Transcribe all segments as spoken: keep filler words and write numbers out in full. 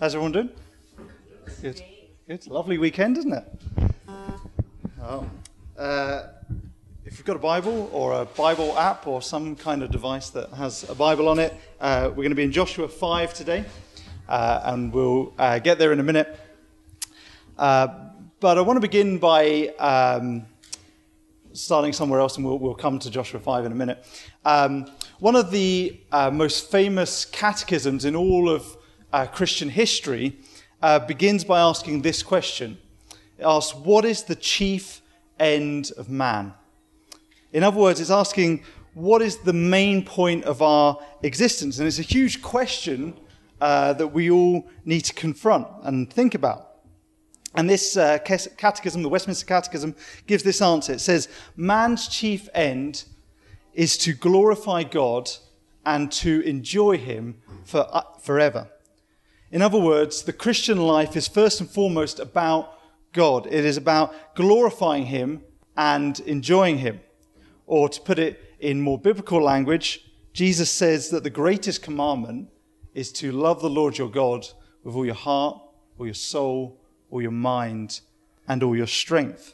How's everyone doing? Good. Good. Lovely weekend, isn't it? Oh. Uh, if you've got a Bible or a Bible app or some kind of device that has a Bible on it, uh, we're going to be in Joshua five today, uh, and we'll uh, get there in a minute. Uh, but I want to begin by um, starting somewhere else, and we'll, we'll come to Joshua five in a minute. Um, one of the uh, most famous catechisms in all of uh, Christian history uh, begins by asking this question. It asks, what is the chief end of man? In other words, it's asking, what is the main point of our existence? And it's a huge question uh, that we all need to confront and think about. And this uh, catechism, the Westminster Catechism, gives this answer. It says, man's chief end is to glorify God and to enjoy him for uh, forever. In other words, the Christian life is first and foremost about God. It is about glorifying him and enjoying him. Or to put it in more biblical language, Jesus says that the greatest commandment is to love the Lord your God with all your heart, all your soul, all your mind, and all your strength.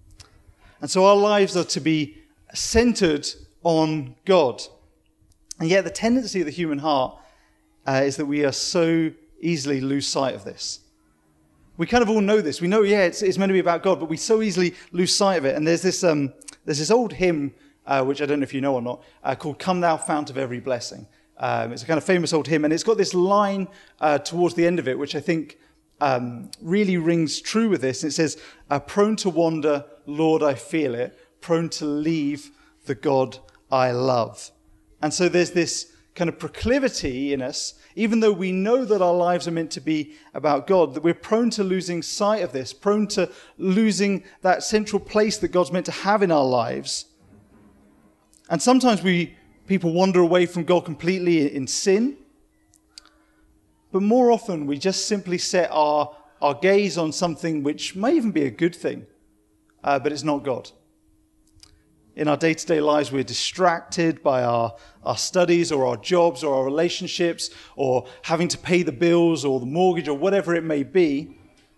And so our lives are to be centered on God. And yet the tendency of the human heart uh, is that we are so easily lose sight of this. We kind of all know this. We know, yeah, it's, it's meant to be about God, but we so easily lose sight of it. And there's this um, there's this old hymn, uh, which I don't know if you know or not, uh, called Come Thou Fount of Every Blessing. Um, it's a kind of famous old hymn, and it's got this line uh, towards the end of it, which I think um, really rings true with this. It says, uh, prone to wander, Lord, I feel it, prone to leave the God I love. And so there's this kind of proclivity in us, even though we know that our lives are meant to be about God, that we're prone to losing sight of this, prone to losing that central place that God's meant to have in our lives. And sometimes we people wander away from God completely in sin, but more often we just simply set our, our gaze on something which may even be a good thing, uh, but it's not God. In our day-to-day lives, we're distracted by our, our studies or our jobs or our relationships or having to pay the bills or the mortgage or whatever it may be.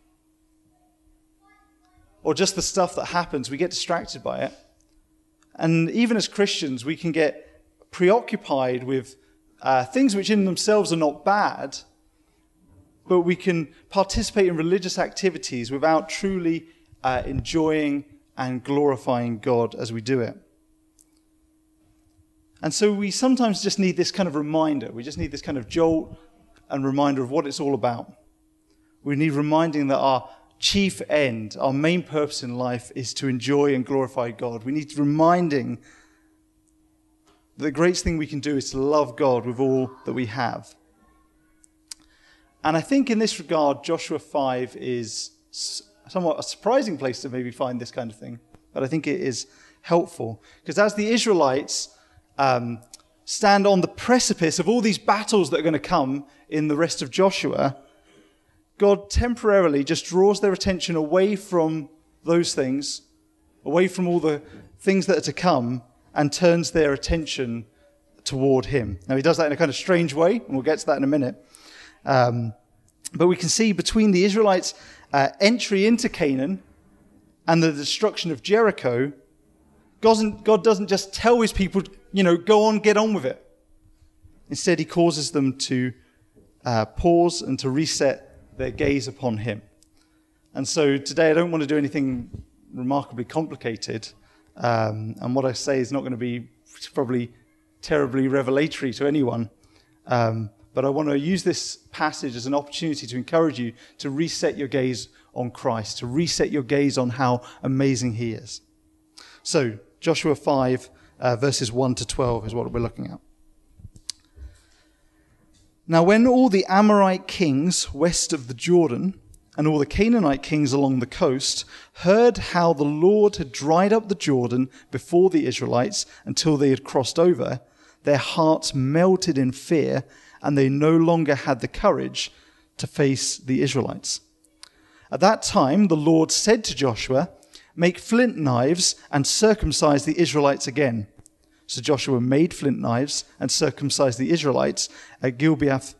Or just the stuff that happens. We get distracted by it. And even as Christians, we can get preoccupied with uh, things which in themselves are not bad, but we can participate in religious activities without truly uh, enjoying and glorifying God as we do it. And so we sometimes just need this kind of reminder. We just need this kind of jolt and reminder of what it's all about. We need reminding that our chief end, our main purpose in life is to enjoy and glorify God. We need reminding that the greatest thing we can do is to love God with all that we have. And I think in this regard, Joshua five is somewhat a surprising place to maybe find this kind of thing, but I think it is helpful. Because as the Israelites um, stand on the precipice of all these battles that are going to come in the rest of Joshua, God temporarily just draws their attention away from those things, away from all the things that are to come, and turns their attention toward him. Now he does that in a kind of strange way, and we'll get to that in a minute. Um, but we can see between the Israelites' Uh, entry into Canaan and the destruction of Jericho, God doesn't, God doesn't just tell his people, you know, go on, get on with it. Instead, he causes them to uh, pause and to reset their gaze upon him. And so today I don't want to do anything remarkably complicated. Um, and what I say is not going to be probably terribly revelatory to anyone. Um, But I want to use this passage as an opportunity to encourage you to reset your gaze on Christ, to reset your gaze on how amazing he is. So, Joshua five, uh, verses one to twelve is what we're looking at. Now, when all the Amorite kings west of the Jordan and all the Canaanite kings along the coast heard how the Lord had dried up the Jordan before the Israelites until they had crossed over, their hearts melted in fear, and they no longer had the courage to face the Israelites. At that time, the Lord said to Joshua, make flint knives and circumcise the Israelites again. So Joshua made flint knives and circumcised the Israelites at Gibeath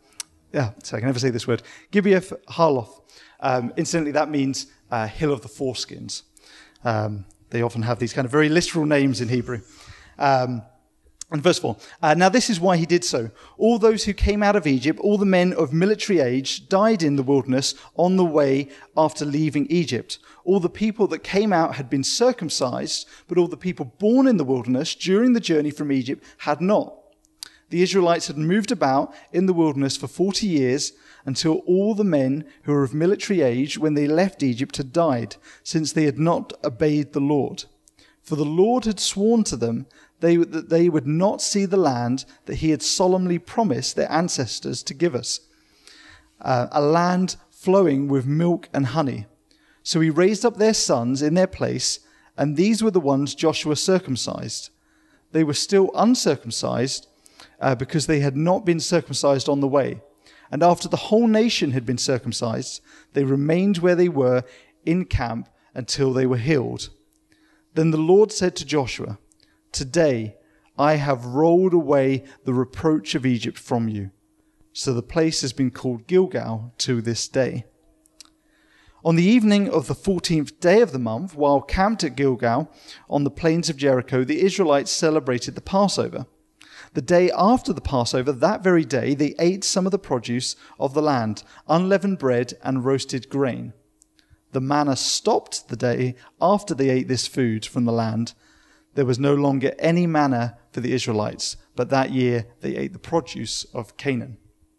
yeah, so I can never say this word, Gibeath Harloth. Um, incidentally, that means uh, hill of the foreskins. Um, they often have these kind of very literal names in Hebrew. Um, and verse four, uh, now this is why he did so. All those who came out of Egypt, all the men of military age, died in the wilderness on the way after leaving Egypt. All the people that came out had been circumcised, but all the people born in the wilderness during the journey from Egypt had not. The Israelites had moved about in the wilderness for forty years until all the men who were of military age when they left Egypt had died, since they had not obeyed the Lord. For the Lord had sworn to them they, that they would not see the land that he had solemnly promised their ancestors to give us, uh, a land flowing with milk and honey. So he raised up their sons in their place, and these were the ones Joshua circumcised. They were still uncircumcised, Uh, because they had not been circumcised on the way. And after the whole nation had been circumcised, they remained where they were in camp until they were healed. Then the Lord said to Joshua, "Today I have rolled away the reproach of Egypt from you." So the place has been called Gilgal to this day. On the evening of the fourteenth day of the month, while camped at Gilgal on the plains of Jericho, the Israelites celebrated the Passover. The day after the Passover, that very day, they ate some of the produce of the land, unleavened bread and roasted grain. The manna stopped the day after they ate this food from the land. There was no longer any manna for the Israelites, but that year they ate the produce of Canaan.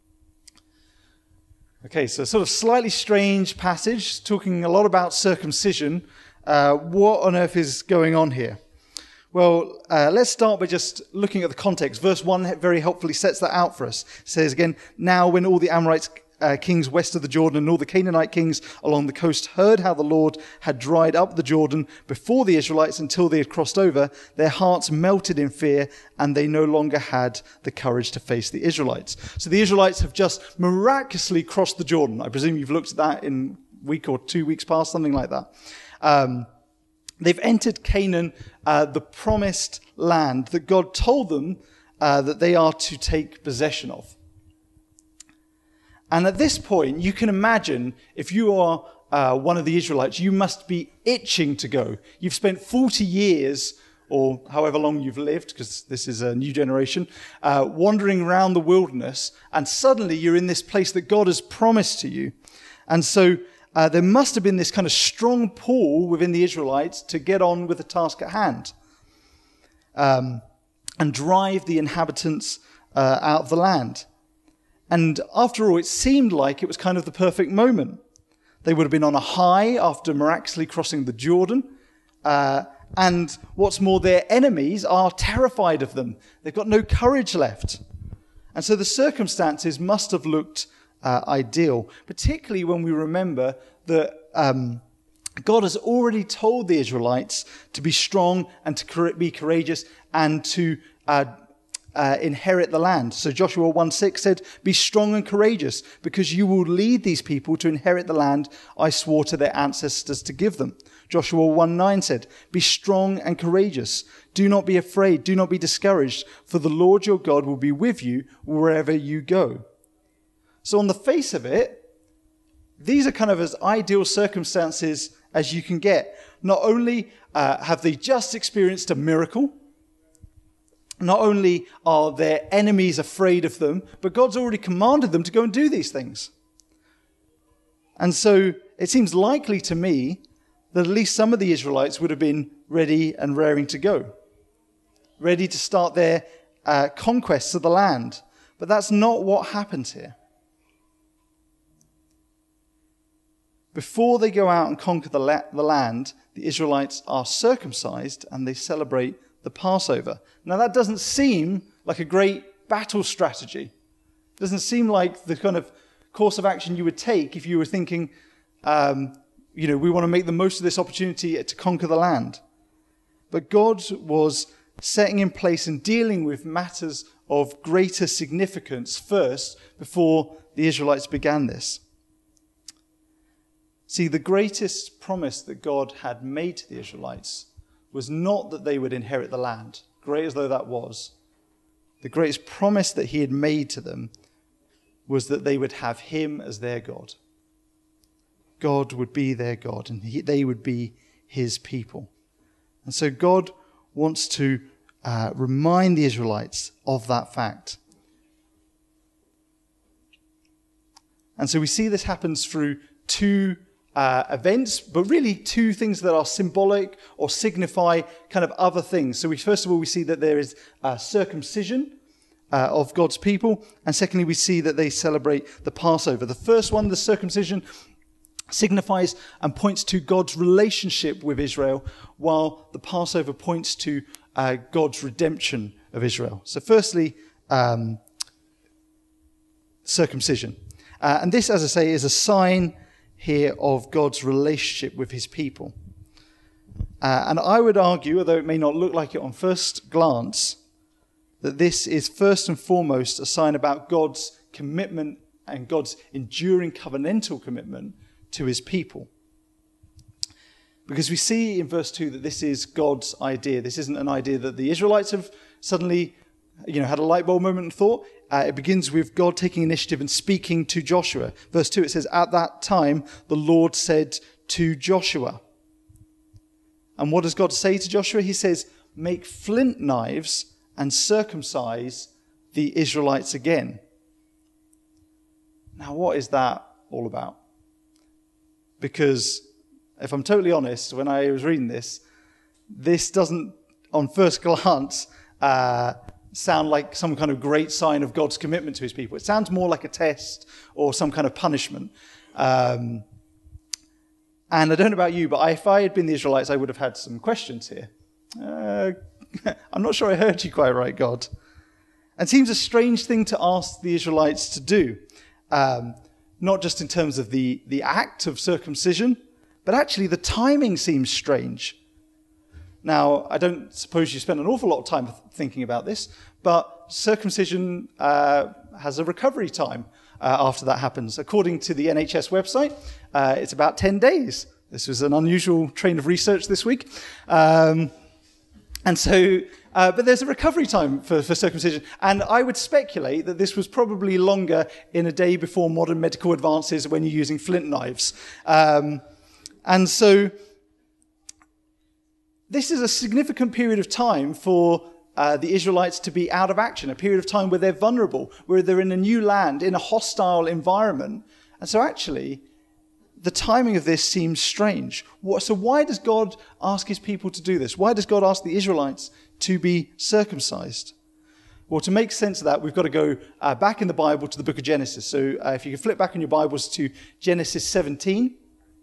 Okay, so sort of slightly strange passage, talking a lot about circumcision. Uh, what on earth is going on here? Well, uh, let's start by just looking at the context. Verse one very helpfully sets that out for us. It says again, now when all the Amorite uh, kings west of the Jordan and all the Canaanite kings along the coast heard how the Lord had dried up the Jordan before the Israelites until they had crossed over, their hearts melted in fear and they no longer had the courage to face the Israelites. So the Israelites have just miraculously crossed the Jordan. I presume you've looked at that in a week or two weeks past, something like that. Um, They've entered Canaan, uh, the promised land that God told them uh, that they are to take possession of. And at this point, you can imagine if you are uh, one of the Israelites, you must be itching to go. You've spent forty years, or however long you've lived, because this is a new generation, uh, wandering around the wilderness, and suddenly you're in this place that God has promised to you. And so Uh, there must have been this kind of strong pull within the Israelites to get on with the task at hand um, and drive the inhabitants uh, out of the land. And after all, it seemed like it was kind of the perfect moment. They would have been on a high after miraculously crossing the Jordan. Uh, and what's more, their enemies are terrified of them. They've got no courage left. And so the circumstances must have looked Uh, ideal, particularly when we remember that um, God has already told the Israelites to be strong and to be courageous and to uh, uh, inherit the land. So Joshua one six said, "Be strong and courageous, because you will lead these people to inherit the land I swore to their ancestors to give them." Joshua one nine said, "Be strong and courageous. Do not be afraid. Do not be discouraged, for the Lord your God will be with you wherever you go." So on the face of it, these are kind of as ideal circumstances as you can get. Not only uh, have they just experienced a miracle, not only are their enemies afraid of them, but God's already commanded them to go and do these things. And so it seems likely to me that at least some of the Israelites would have been ready and raring to go, ready to start their uh, conquests of the land. But that's not what happens here. Before they go out and conquer the, la- the land, the Israelites are circumcised and they celebrate the Passover. Now that doesn't seem like a great battle strategy. It doesn't seem like the kind of course of action you would take if you were thinking, um, you know, we want to make the most of this opportunity to conquer the land. But God was setting in place and dealing with matters of greater significance first before the Israelites began this. See, the greatest promise that God had made to the Israelites was not that they would inherit the land, great as though that was. The greatest promise that he had made to them was that they would have him as their God. God would be their God, and he, they would be his people. And so God wants to uh, remind the Israelites of that fact. And so we see this happens through two uh, events, but really two things that are symbolic or signify kind of other things. So we, first of all, we see that there is uh, circumcision uh, of God's people. And secondly, we see that they celebrate the Passover. The first one, the circumcision, signifies and points to God's relationship with Israel, while the Passover points to uh, God's redemption of Israel. So firstly, um, circumcision. Uh, and this, as I say, is a sign here of God's relationship with his people. Uh, and I would argue, although it may not look like it on first glance, that this is first and foremost a sign about God's commitment and God's enduring covenantal commitment to his people. Because we see in verse two that this is God's idea. This isn't an idea that the Israelites have suddenly, you know, had a light bulb moment and thought. Uh, it begins with God taking initiative and speaking to Joshua. Verse two, it says, "At that time, the Lord said to Joshua." And what does God say to Joshua? He says, "Make flint knives and circumcise the Israelites again." Now, what is that all about? Because if I'm totally honest, when I was reading this, this doesn't, on first glance, uh, sound like some kind of great sign of God's commitment to his people. It sounds more like a test or some kind of punishment. Um, and I don't know about you, but I, if I had been the Israelites, I would have had some questions here. Uh, I'm not sure I heard you quite right, God. And it seems a strange thing to ask the Israelites to do. Um, not just in terms of the, the act of circumcision, but actually the timing seems strange. Now, I don't suppose you spent an awful lot of time thinking about this, but circumcision uh, has a recovery time uh, after that happens. According to the N H S website, uh, it's about ten days. This was an unusual train of research this week. Um, and so, uh, but there's a recovery time for, for circumcision. And I would speculate that this was probably longer in a day before modern medical advances when you're using flint knives. Um, and so, this is a significant period of time for uh, the Israelites to be out of action, a period of time where they're vulnerable, where they're in a new land, in a hostile environment. And so actually, the timing of this seems strange. So why does God ask his people to do this? Why does God ask the Israelites to be circumcised? Well, to make sense of that, we've got to go uh, back in the Bible to the book of Genesis. So uh, if you can flip back in your Bibles to Genesis seventeen,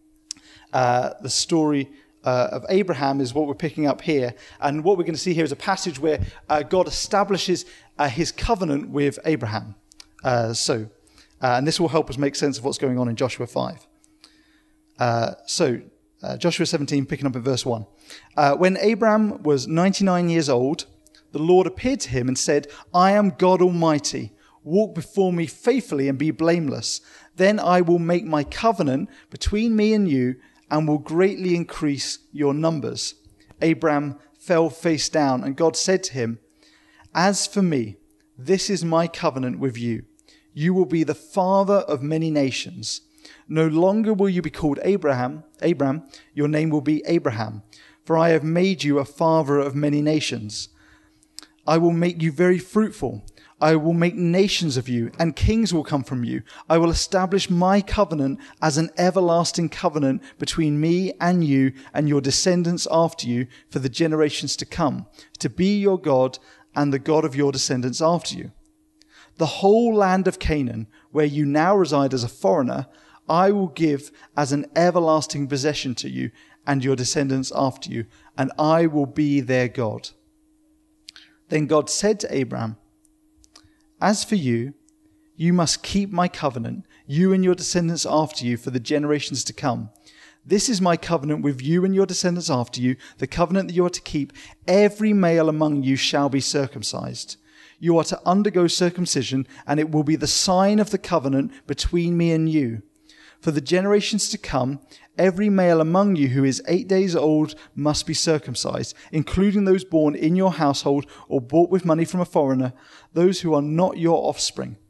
uh, the story uh, of Abraham is what we're picking up here. And what we're going to see here is a passage where uh, God establishes uh, his covenant with Abraham. Uh, so, uh, and this will help us make sense of what's going on in Joshua five. Uh, so, uh, Joshua seventeen, picking up in verse one. Uh, when Abraham was ninety-nine years old, the Lord appeared to him and said, "I am God Almighty. Walk before me faithfully and be blameless. Then I will make my covenant between me and you and will greatly increase your numbers." Abraham fell face down, and God said to him, "As for me, this is my covenant with you. You will be the father of many nations. No longer will you be called Abraham, Abram, your name will be Abraham, for I have made you a father of many nations. I will make you very fruitful. I will make nations of you, and kings will come from you. I will establish my covenant as an everlasting covenant between me and you and your descendants after you for the generations to come, to be your God and the God of your descendants after you. The whole land of Canaan, where you now reside as a foreigner, I will give as an everlasting possession to you and your descendants after you, and I will be their God." Then God said to Abraham, "As for you, you must keep my covenant, you and your descendants after you for the generations to come. This is my covenant with you and your descendants after you, the covenant that you are to keep. Every male among you shall be circumcised. You are to undergo circumcision, and it will be the sign of the covenant between me and you. For the generations to come, every male among you who is eight days old must be circumcised, including those born in your household or bought with money from a foreigner, those who are not your offspring.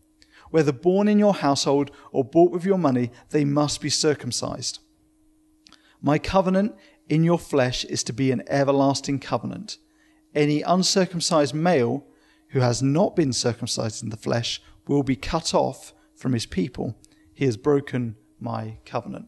whether born in your household or bought with your money, they must be circumcised. My covenant in your flesh is to be an everlasting covenant. Any uncircumcised male who has not been circumcised in the flesh will be cut off from his people. He has broken my covenant.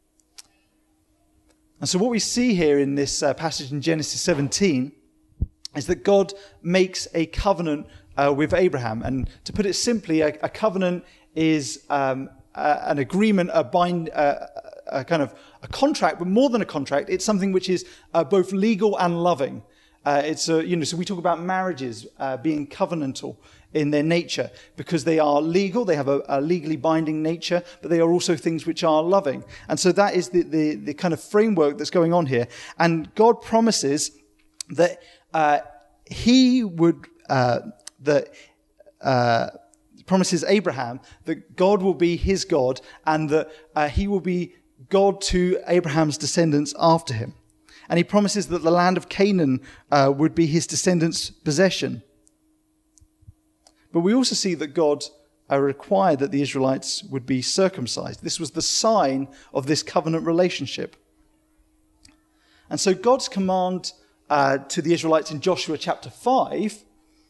And so what we see here in this uh, passage in Genesis seventeen is that God makes a covenant uh, with Abraham. And to put it simply, a, a covenant is um, a, an agreement, a bind, uh, a kind of a contract, but more than a contract, it's something which is uh, both legal and loving. Uh, it's a, you know, so we talk about marriages uh, being covenantal in their nature because they are legal, they have a, a legally binding nature, but they are also things which are loving. And so that is the, the, the kind of framework that's going on here. And God promises that uh, he would, uh, that uh, promises Abraham that God will be his God and that uh, he will be God to Abraham's descendants after him. And he promises that the land of Canaan uh, would be his descendants' possession. But we also see that God uh, required that the Israelites would be circumcised. This was the sign of this covenant relationship. And so God's command uh, to the Israelites in Joshua chapter five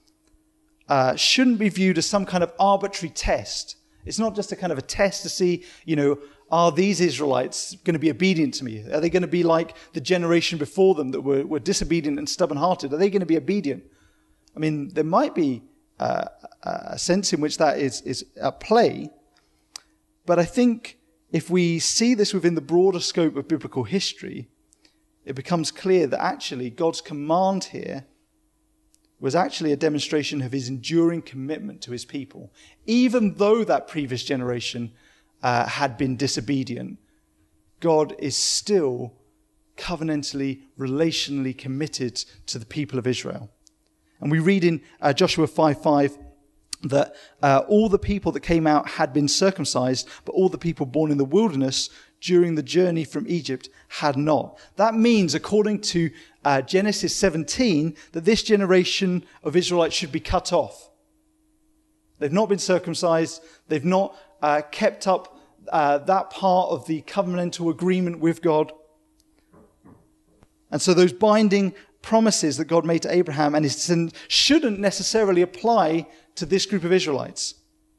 uh, shouldn't be viewed as some kind of arbitrary test. It's not just a kind of a test to see, you know, are these Israelites going to be obedient to me? Are they going to be like the generation before them that were, were disobedient and stubborn-hearted? Are they going to be obedient? I mean, there might be uh, a sense in which that is, is at play. But I think if we see this within the broader scope of biblical history, it becomes clear that actually God's command here was actually a demonstration of his enduring commitment to his people. Even though that previous generation Uh, had been disobedient, God is still covenantally, relationally committed to the people of Israel. And we read in uh, Joshua five five that uh, all the people that came out had been circumcised, but all the people born in the wilderness during the journey from Egypt had not. That means, according to uh, Genesis seventeen, that this generation of Israelites should be cut off. They've not been circumcised. They've not uh, kept up uh, that part of the covenantal agreement with God. And so those binding promises that God made to Abraham and his descendants shouldn't necessarily apply to this group of Israelites.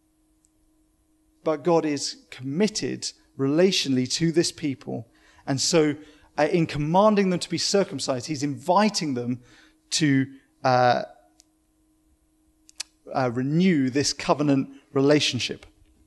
But God is committed relationally to this people. And so uh, in commanding them to be circumcised, he's inviting them to uh, uh, renew this covenant relationship.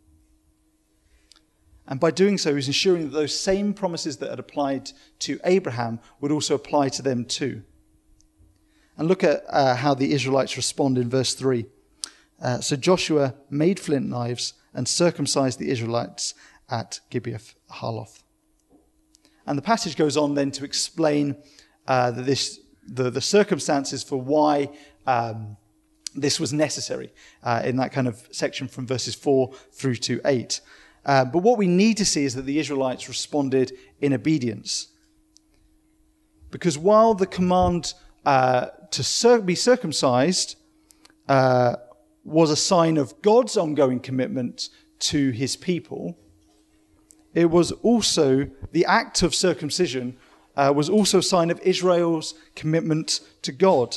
And by doing so, he's ensuring that those same promises that had applied to Abraham would also apply to them too. And look at uh, how the Israelites respond in verse three. Uh, so Joshua made flint knives and circumcised the Israelites at Gibeath Harloth. And the passage goes on then to explain uh, that this, the, the circumstances for why um, this was necessary uh, in that kind of section from verses four through to eight. Uh, but what we need to see is that the Israelites responded in obedience. Because while the command uh, to cir- be circumcised uh, was a sign of God's ongoing commitment to his people, it was also, the act of circumcision uh, was also a sign of Israel's commitment to God.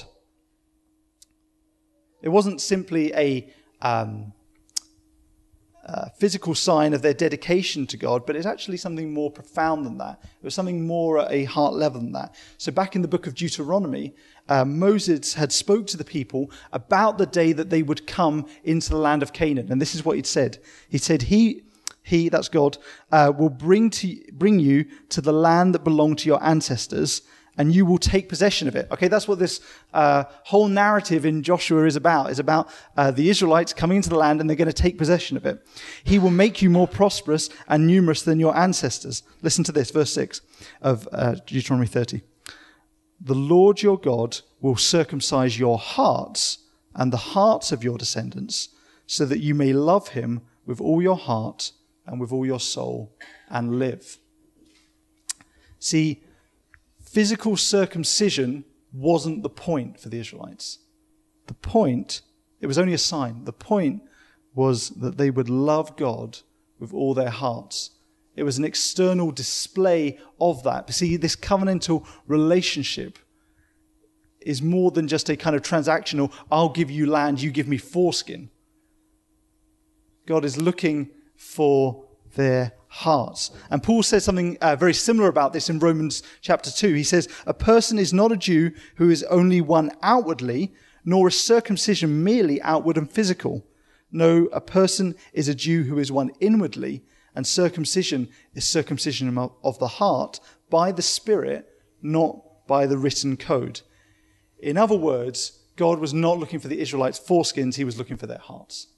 It wasn't simply a um, uh, physical sign of their dedication to God, but it's actually something more profound than that. It was something more at a heart level than that. So back in the book of Deuteronomy, uh, Moses had spoke to the people about the day that they would come into the land of Canaan. And this is what he'd said. He said, he... He, that's God, uh, will bring to bring you to the land that belonged to your ancestors, and you will take possession of it. Okay, that's what this uh, whole narrative in Joshua is about. It's about uh, the Israelites coming into the land, and they're going to take possession of it. He will make you more prosperous and numerous than your ancestors. Listen to this, verse six of uh, Deuteronomy thirty. The Lord your God will circumcise your hearts and the hearts of your descendants, so that you may love him with all your heart and with all your soul, and live. See, physical circumcision wasn't the point for the Israelites. The point, it was only a sign. The point was that they would love God with all their hearts. It was an external display of that. But see, this covenantal relationship is more than just a kind of transactional, I'll give you land, you give me foreskin. God is looking for their hearts. And Paul says something uh, very similar about this in Romans chapter two. He says, a person is not a Jew who is only one outwardly, nor is circumcision merely outward and physical. No, a person is a Jew who is one inwardly, and circumcision is circumcision of the heart by the Spirit, not by the written code. In other words, God was not looking for the Israelites' foreskins, he was looking for their hearts.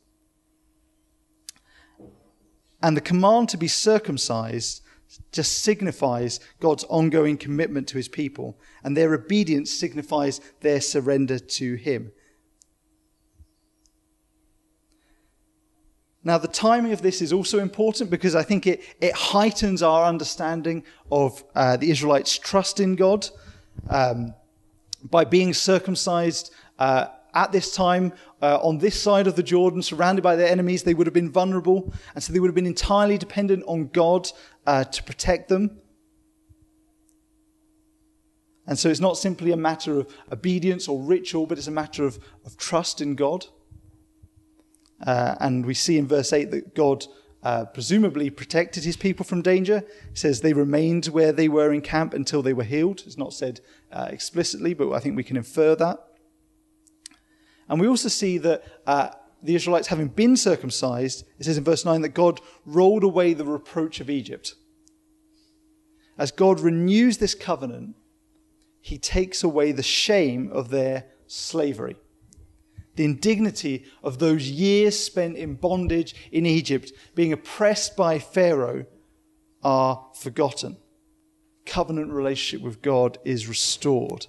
And the command to be circumcised just signifies God's ongoing commitment to his people, and their obedience signifies their surrender to him. Now, the timing of this is also important because I think it, it heightens our understanding of uh, the Israelites' trust in God. Um, by being circumcised uh, at this time, uh, on this side of the Jordan, surrounded by their enemies, they would have been vulnerable, and so they would have been entirely dependent on God uh, to protect them. And so it's not simply a matter of obedience or ritual, but it's a matter of, of trust in God. Uh, and we see in verse eight that God uh, presumably protected his people from danger. It says they remained where they were in camp until they were healed. It's not said uh, explicitly, but I think we can infer that. And we also see that uh, the Israelites, having been circumcised, it says in verse nine that God rolled away the reproach of Egypt. As God renews this covenant, he takes away the shame of their slavery. The indignity of those years spent in bondage in Egypt, being oppressed by Pharaoh, are forgotten. Covenant relationship with God is restored.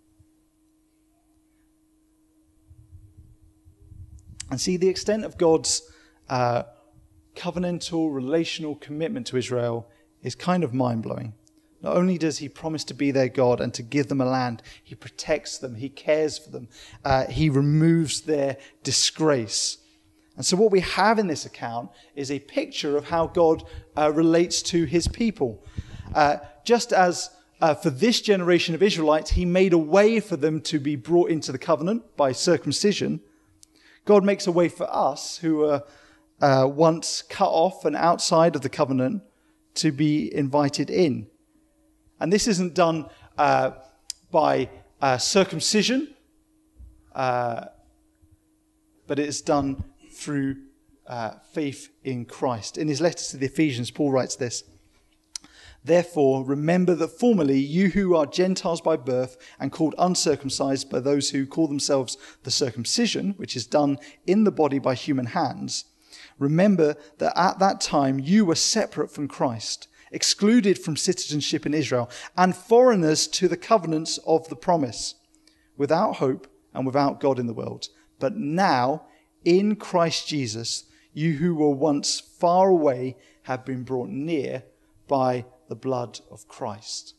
And see, the extent of God's uh, covenantal, relational commitment to Israel is kind of mind-blowing. Not only does he promise to be their God and to give them a land, he protects them, he cares for them, uh, he removes their disgrace. And so what we have in this account is a picture of how God uh, relates to his people. Uh, just as uh, for this generation of Israelites, he made a way for them to be brought into the covenant by circumcision, God makes a way for us who were uh, once cut off and outside of the covenant to be invited in. And this isn't done uh, by uh, circumcision, uh, but it is done through uh, faith in Christ. In his letter to the Ephesians, Paul writes this: Therefore, remember that formerly you who are Gentiles by birth and called uncircumcised by those who call themselves the circumcision, which is done in the body by human hands, remember that at that time you were separate from Christ, excluded from citizenship in Israel, and foreigners to the covenants of the promise, without hope and without God in the world. But now, in Christ Jesus, you who were once far away have been brought near by the blood of Christ.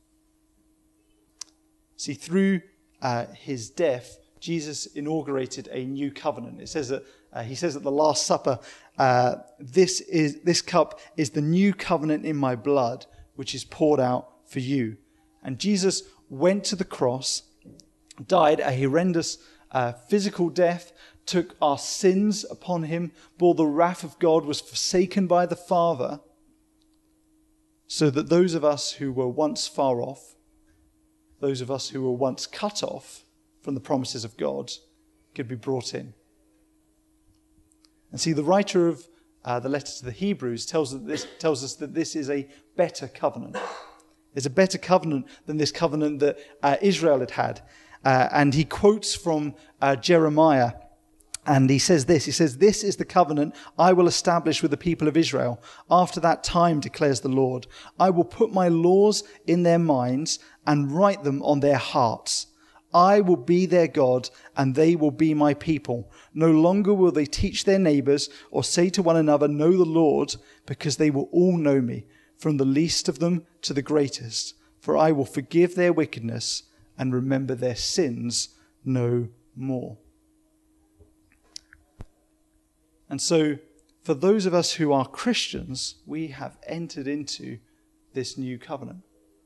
See, through uh, his death, Jesus inaugurated a new covenant. It says that uh, he says at the Last Supper, uh, "This is this cup is the new covenant in my blood, which is poured out for you." And Jesus went to the cross, died a horrendous uh, physical death, took our sins upon him, bore the wrath of God, was forsaken by the Father, so that those of us who were once far off, those of us who were once cut off from the promises of God, could be brought in. And see, the writer of uh, the letter to the Hebrews tells us, that this, tells us that this is a better covenant. It's a better covenant than this covenant that uh, Israel had had. Uh, and he quotes from uh, Jeremiah, and he says this, he says, "This is the covenant I will establish with the people of Israel. After that time, declares the Lord, I will put my laws in their minds and write them on their hearts. I will be their God, and they will be my people. No longer will they teach their neighbors or say to one another, 'Know the Lord,' because they will all know me, from the least of them to the greatest. For I will forgive their wickedness and remember their sins no more." And so for those of us who are Christians, we have entered into this new covenant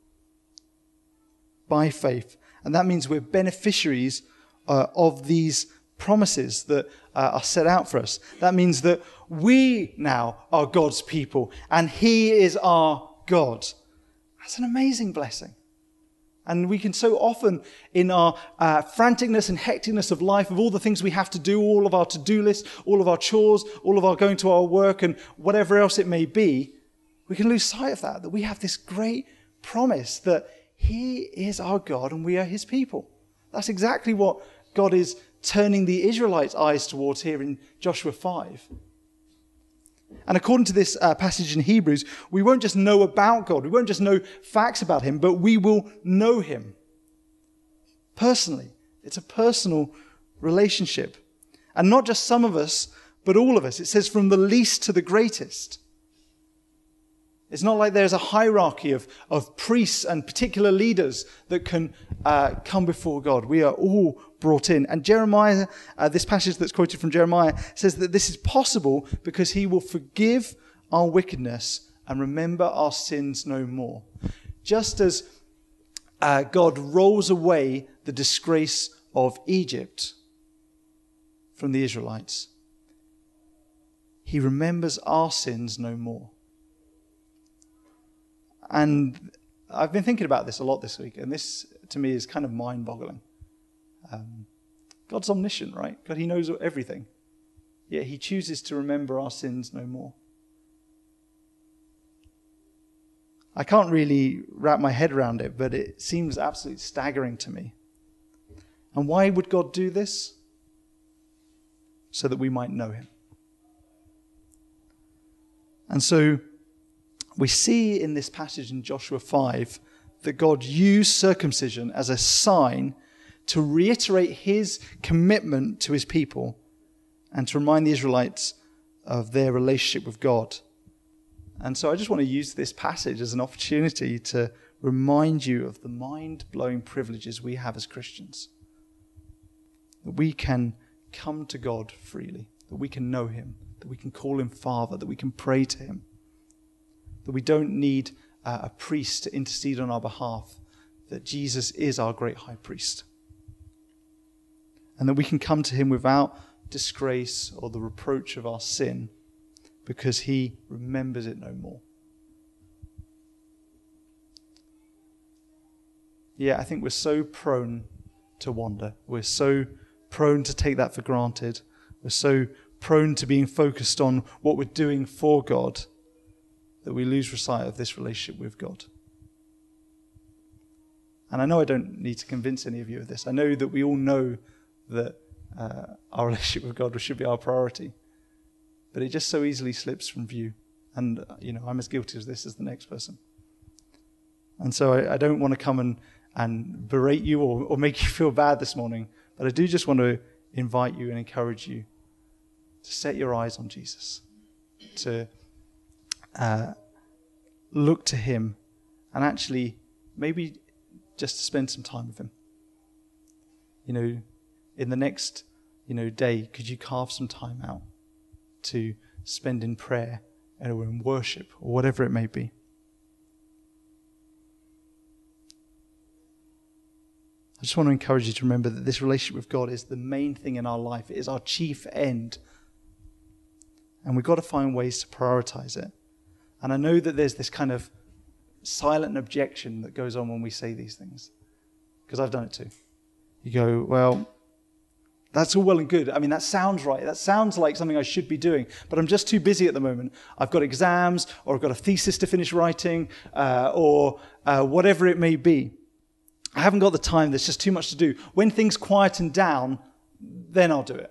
by faith. And that means we're beneficiaries uh, of these promises that uh, are set out for us. That means that we now are God's people and he is our God. That's an amazing blessing. And we can so often, in our uh, franticness and hecticness of life, of all the things we have to do, all of our to-do lists, all of our chores, all of our going to our work and whatever else it may be, we can lose sight of that, that we have this great promise that he is our God and we are his people. That's exactly what God is turning the Israelites' eyes towards here in Joshua five. And according to this uh, passage in Hebrews, we won't just know about God, we won't just know facts about him, but we will know him personally. It's a personal relationship. And not just some of us, but all of us. It says from the least to the greatest. It's not like there's a hierarchy of, of priests and particular leaders that can uh, come before God. We are all brought in. And Jeremiah, uh, this passage that's quoted from Jeremiah, says that this is possible because he will forgive our wickedness and remember our sins no more. Just as uh, God rolls away the disgrace of Egypt from the Israelites, he remembers our sins no more. And I've been thinking about this a lot this week, and this, to me, is kind of mind-boggling. Um, God's omniscient, right? God, he knows everything. Yet he chooses to remember our sins no more. I can't really wrap my head around it, but it seems absolutely staggering to me. And why would God do this? So that we might know him. And so we see in this passage in Joshua five that God used circumcision as a sign to reiterate his commitment to his people and to remind the Israelites of their relationship with God. And so I just want to use this passage as an opportunity to remind you of the mind-blowing privileges we have as Christians. That we can come to God freely, that we can know him, that we can call him Father, that we can pray to him. That we don't need uh, a priest to intercede on our behalf, that Jesus is our great high priest. And that we can come to him without disgrace or the reproach of our sin, because he remembers it no more. Yeah, I think we're so prone to wander. We're so prone to take that for granted. We're so prone to being focused on what we're doing for God, that we lose sight of this relationship with God. And I know I don't need to convince any of you of this. I know that we all know that uh, our relationship with God should be our priority. But it just so easily slips from view. And, uh, you know, I'm as guilty as this as the next person. And so I, I don't want to come and, and berate you or, or make you feel bad this morning. But I do just want to invite you and encourage you to set your eyes on Jesus. To Uh, look to him and actually maybe just to spend some time with him. You know, in the next, you know, day, could you carve some time out to spend in prayer or in worship or whatever it may be? I just want to encourage you to remember that this relationship with God is the main thing in our life. It is our chief end. And we've got to find ways to prioritize it. And I know that there's this kind of silent objection that goes on when we say these things, because I've done it too. You go, well, that's all well and good. I mean, that sounds right. That sounds like something I should be doing, but I'm just too busy at the moment. I've got exams, or I've got a thesis to finish writing, uh, or uh, whatever it may be. I haven't got the time. There's just too much to do. When things quieten down, then I'll do it.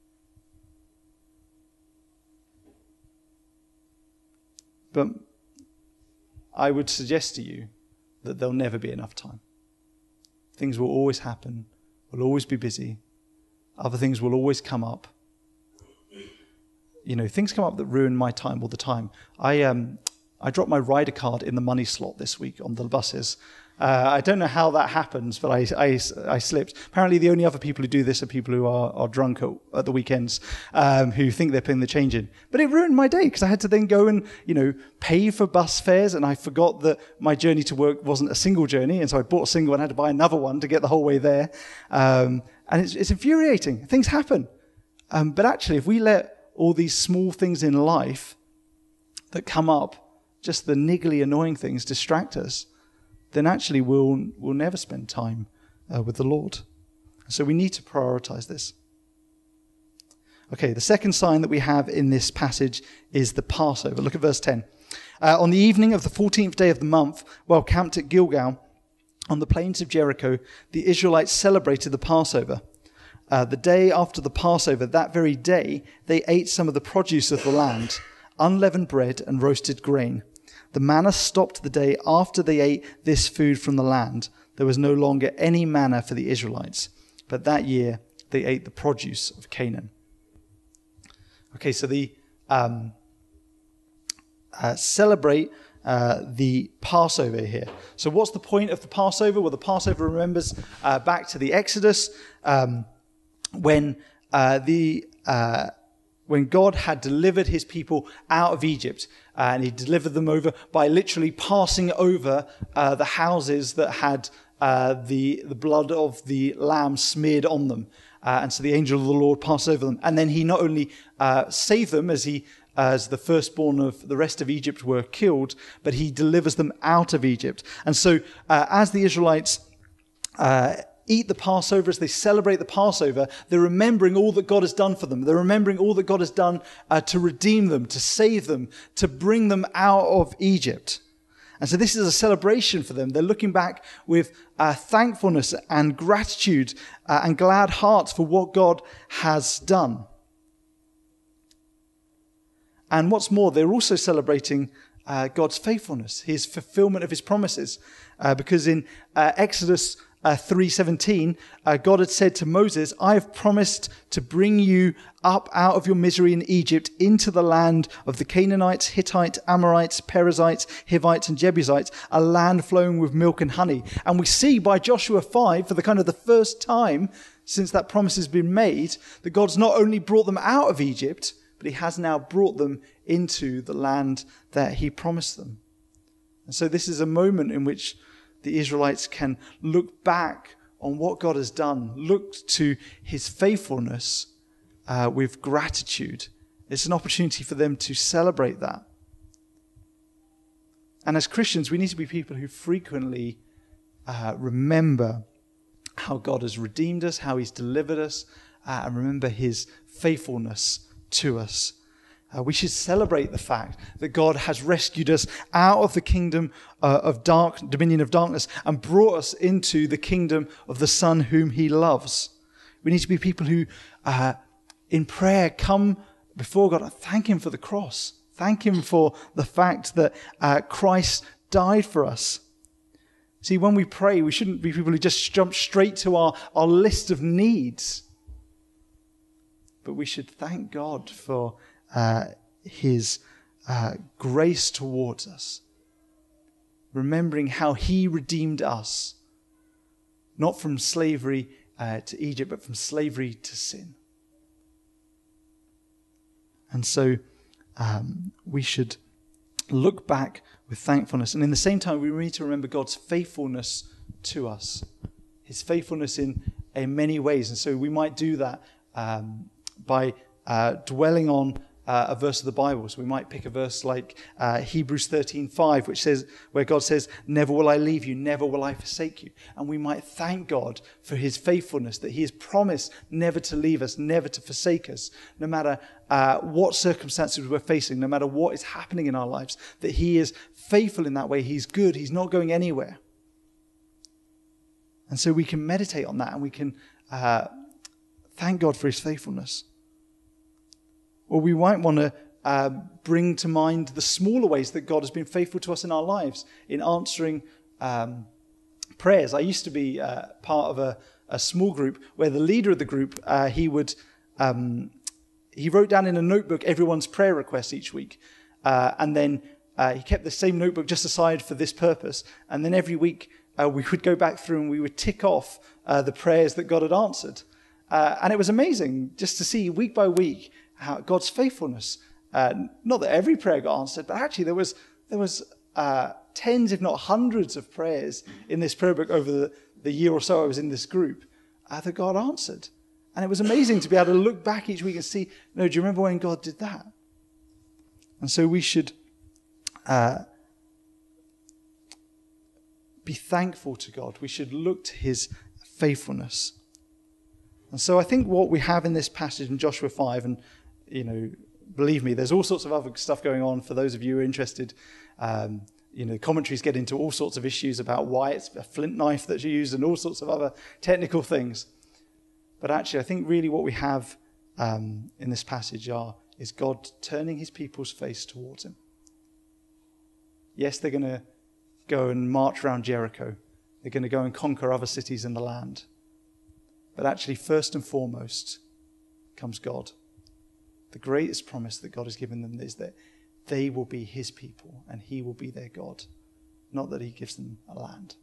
But I would suggest to you that there'll never be enough time. Things will always happen. We'll always be busy. Other things will always come up. You know, things come up that ruin my time all the time. I um, I dropped my rider card in the money slot this week on the buses. Uh, I don't know how that happens, but I, I, I slipped. Apparently, the only other people who do this are people who are, are drunk at, at the weekends, um, who think they're putting the change in. But it ruined my day because I had to then go and, you know, pay for bus fares, and I forgot that my journey to work wasn't a single journey, and so I bought a single and had to buy another one to get the whole way there. Um, and it's, it's infuriating. Things happen. Um, but actually, if we let all these small things in life that come up, just the niggly, annoying things, distract us, then actually we'll, we'll never spend time uh, with the Lord. So we need to prioritize this. Okay, the second sign that we have in this passage is the Passover. Look at verse ten. Uh, on the evening of the fourteenth day of the month, while camped at Gilgal, on the plains of Jericho, the Israelites celebrated the Passover. Uh, the day after the Passover, that very day, they ate some of the produce of the land, unleavened bread and roasted grain. The manna stopped the day after they ate this food from the land. There was no longer any manna for the Israelites. But that year, they ate the produce of Canaan. Okay, so the um, uh, celebrate uh, the Passover here. So what's the point of the Passover? Well, the Passover remembers uh, back to the Exodus um, when uh, the... Uh, when God had delivered his people out of Egypt, uh, and he delivered them over by literally passing over uh, the houses that had uh, the, the blood of the lamb smeared on them. Uh, and so the angel of the Lord passed over them. And then he not only uh, saved them as he as the firstborn of the rest of Egypt were killed, but he delivers them out of Egypt. And so uh, as the Israelites uh, eat the Passover, as they celebrate the Passover, they're remembering all that God has done for them. They're remembering all that God has done uh, to redeem them, to save them, to bring them out of Egypt. And so this is a celebration for them. They're looking back with uh, thankfulness and gratitude uh, and glad hearts for what God has done. And what's more, they're also celebrating uh, God's faithfulness, his fulfillment of his promises. Uh, because in uh, Exodus Uh, three seventeen, uh, God had said to Moses, I have promised to bring you up out of your misery in Egypt into the land of the Canaanites, Hittites, Amorites, Perizzites, Hivites, and Jebusites, a land flowing with milk and honey. And we see by Joshua five, for the kind of the first time since that promise has been made, that God's not only brought them out of Egypt, but he has now brought them into the land that he promised them. And so this is a moment in which the Israelites can look back on what God has done, look to his faithfulness uh, with gratitude. It's an opportunity for them to celebrate that. And as Christians, we need to be people who frequently uh, remember how God has redeemed us, how he's delivered us, uh, and remember his faithfulness to us. Uh, we should celebrate the fact that God has rescued us out of the kingdom uh, of dark, dominion of darkness, and brought us into the kingdom of the Son whom he loves. We need to be people who, uh, in prayer, come before God and thank him for the cross. Thank him for the fact that uh, Christ died for us. See, when we pray, we shouldn't be people who just jump straight to our, our list of needs. But we should thank God for Uh, his uh, grace towards us, remembering how he redeemed us, not from slavery uh, to Egypt, but from slavery to sin. And so um, we should look back with thankfulness, and in the same time we need to remember God's faithfulness to us, his faithfulness in, in many ways. And so we might do that um, by uh, dwelling on Uh, a verse of the Bible. So we might pick a verse like uh, Hebrews thirteen five, which says, where God says, never will I leave you, never will I forsake you. And we might thank God for his faithfulness, that he has promised never to leave us, never to forsake us, no matter uh, what circumstances we're facing, no matter what is happening in our lives, that he is faithful in that way. He's good. He's not going anywhere. And so we can meditate on that, and we can uh, thank God for his faithfulness. Or we might want to uh, bring to mind the smaller ways that God has been faithful to us in our lives in answering um, prayers. I used to be uh, part of a, a small group where the leader of the group, uh, he would um, he wrote down in a notebook everyone's prayer requests each week, uh, and then uh, he kept the same notebook just aside for this purpose. And then every week uh, we would go back through and we would tick off uh, the prayers that God had answered. Uh, and it was amazing just to see week by week how God's faithfulness, uh, not that every prayer got answered, but actually there was there was uh, tens, if not hundreds of prayers in this prayer book over the, the year or so I was in this group uh, that God answered. And it was amazing to be able to look back each week and see, no, do you remember when God did that? And so we should uh, be thankful to God. We should look to his faithfulness. And so I think what we have in this passage in Joshua five, and, you know, believe me, there's all sorts of other stuff going on for those of you who are interested. Um, you know, commentaries get into all sorts of issues about why it's a flint knife that's used and all sorts of other technical things. But actually, I think really what we have um, in this passage are is God turning his people's face towards him. Yes, they're going to go and march around Jericho. They're going to go and conquer other cities in the land. But actually, first and foremost comes God. The greatest promise that God has given them is that they will be his people and he will be their God, not that he gives them a land.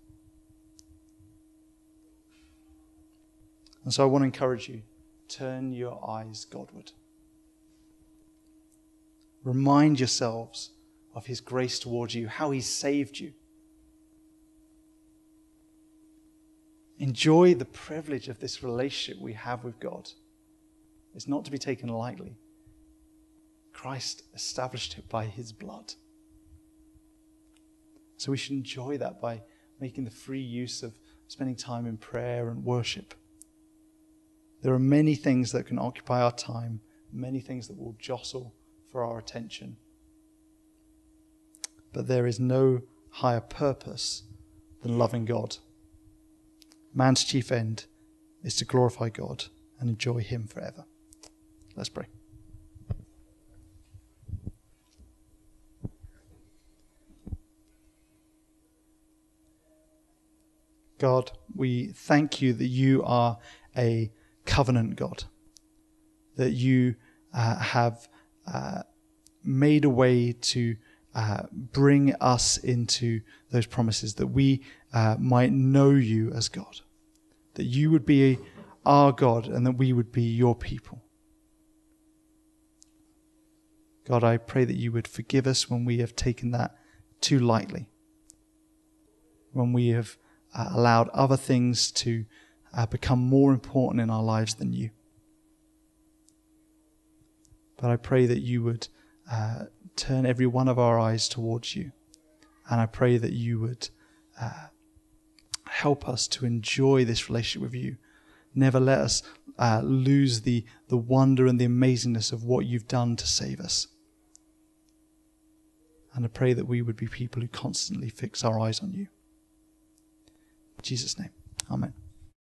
And so I want to encourage you, turn your eyes Godward. Remind yourselves of his grace towards you, how he saved you. Enjoy the privilege of this relationship we have with God. It's not to be taken lightly. Christ established it by his blood. So we should enjoy that by making the free use of spending time in prayer and worship. There are many things that can occupy our time, many things that will jostle for our attention. But there is no higher purpose than loving God. Man's chief end is to glorify God and enjoy him forever. Let's pray. God, we thank you that you are a covenant God, that you uh, have uh, made a way to uh, bring us into those promises, that we uh, might know you as God, that you would be our God and that we would be your people. God, I pray that you would forgive us when we have taken that too lightly, when we have uh, allowed other things to uh, become more important in our lives than you. But I pray that you would uh, turn every one of our eyes towards you. And I pray that you would uh, help us to enjoy this relationship with you. Never let us uh, lose the, the wonder and the amazingness of what you've done to save us. And I pray that we would be people who constantly fix our eyes on you. In Jesus' name, amen.